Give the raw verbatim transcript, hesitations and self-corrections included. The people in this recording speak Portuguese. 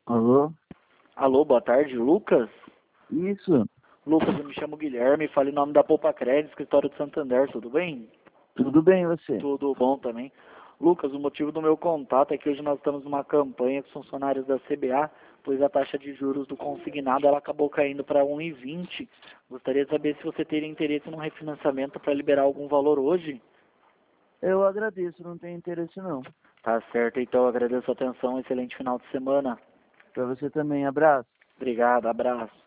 Alô? Alô, boa tarde, Lucas? Isso, Lucas, eu me chamo Guilherme, falo em nome da Poupa Crédito, escritório de Santander, tudo bem? tudo bem e você? Tudo bom também. Lucas, o motivo do meu contato é que hoje nós estamos numa campanha com os funcionários da C B A, pois a taxa de juros do consignado ela acabou caindo para um vírgula vinte. Gostaria de saber se você teria interesse num refinanciamento para liberar algum valor hoje. Eu agradeço, não tenho interesse não. Tá certo, então agradeço a atenção, excelente final de semana. Pra você também, abraço. Obrigado, abraço.